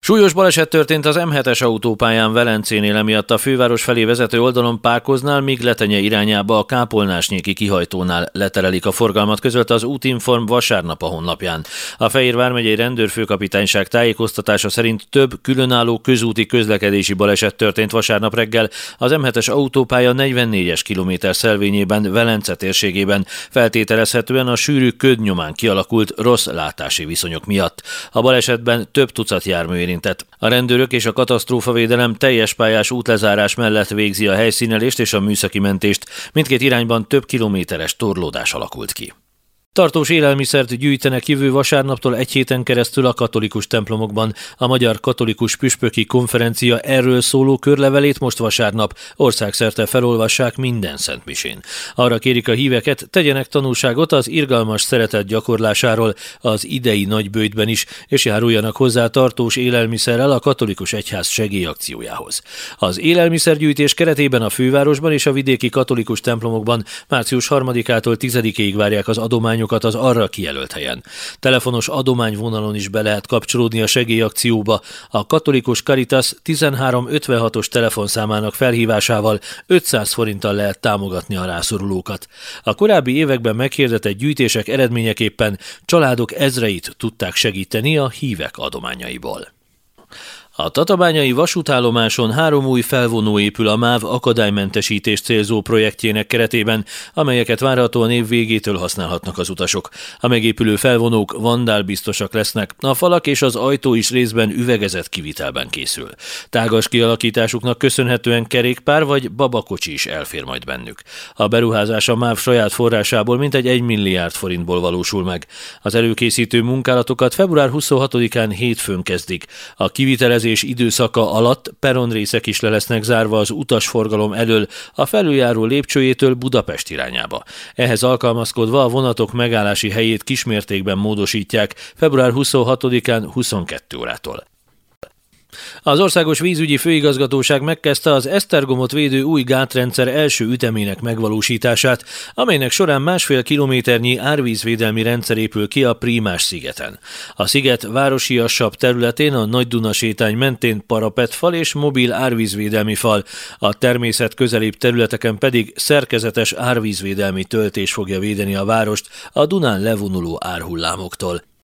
Súlyos baleset történt az M7-es autópályán Velencénél, emiatt a főváros felé vezető oldalon Pákoznál, míg Letenye irányába a Kápolnásnyéki kihajtónál leterelik a forgalmat, közölte az Útinform vasárnap a honlapján. A Fejér vármegyei rendőrfőkapitányság tájékoztatása szerint több különálló közúti közlekedési baleset történt vasárnap reggel az M7-es autópálya 44-es kilométer szelvényében, Velence térségében, feltételezhetően a sűrű köd nyomán kialakult rossz látási viszonyok miatt. A balesetben több tucat jármű érintett. A rendőrök és a katasztrófavédelem teljes pályás útlezárás mellett végzi a helyszínelést és a műszaki mentést. Mindkét irányban több kilométeres torlódás alakult ki. Tartós élelmiszert gyűjtenek jövő vasárnaptól egy héten keresztül a katolikus templomokban. A Magyar Katolikus Püspöki Konferencia erről szóló körlevelét most vasárnap országszerte felolvassák minden szentmisén. Arra kérik a híveket, tegyenek tanúságot az irgalmas szeretet gyakorlásáról az idei nagyböjtben is, és járuljanak hozzá tartós élelmiszerrel a katolikus egyház segélyakciójához. Az élelmiszergyűjtés keretében a fővárosban és a vidéki katolikus templomokban március 3-ától 10-ig várják az adományokat az arra kijelölt helyen. Telefonos adományvonalon is be lehet kapcsolódni a segélyakcióba. A Katolikus Caritas 1356-os telefonszámának felhívásával 500 forinttal lehet támogatni a rászorulókat. A korábbi években meghirdetett gyűjtések eredményeképpen családok ezreit tudták segíteni a hívek adományaiból. A tatabányai vasútállomáson 3 új felvonó épül a MÁV akadálymentesítés célzó projektjének keretében, amelyeket várhatóan év végétől használhatnak az utasok. A megépülő felvonók vandálbiztosak lesznek, a falak és az ajtó is részben üvegezett kivitelben készül. Tágas kialakításuknak köszönhetően kerékpár vagy babakocsi is elfér majd bennük. A beruházás a MÁV saját forrásából mintegy 1 milliárd forintból valósul meg. Az előkészítő munkálatokat február 26-án hétfőn kezdik. A kivitelezés időszaka alatt peronrészek is le lesznek zárva az utasforgalom elől a felüljáró lépcsőjétől Budapest irányába. Ehhez alkalmazkodva a vonatok megállási helyét kismértékben módosítják február 26-án 22 órától. Az Országos Vízügyi Főigazgatóság megkezdte az esztergomot védő új gátrendszer első ütemének megvalósítását, amelynek során 1,5 kilométernyi árvízvédelmi rendszer épül ki a Prímás szigeten. A sziget városiasabb területén a Nagy-Duna sétány mentén parapetfal és mobil árvízvédelmi fal, a természet közelibb területeken pedig szerkezetes árvízvédelmi töltés fogja védeni a várost a Dunán levonuló árhullámoktól.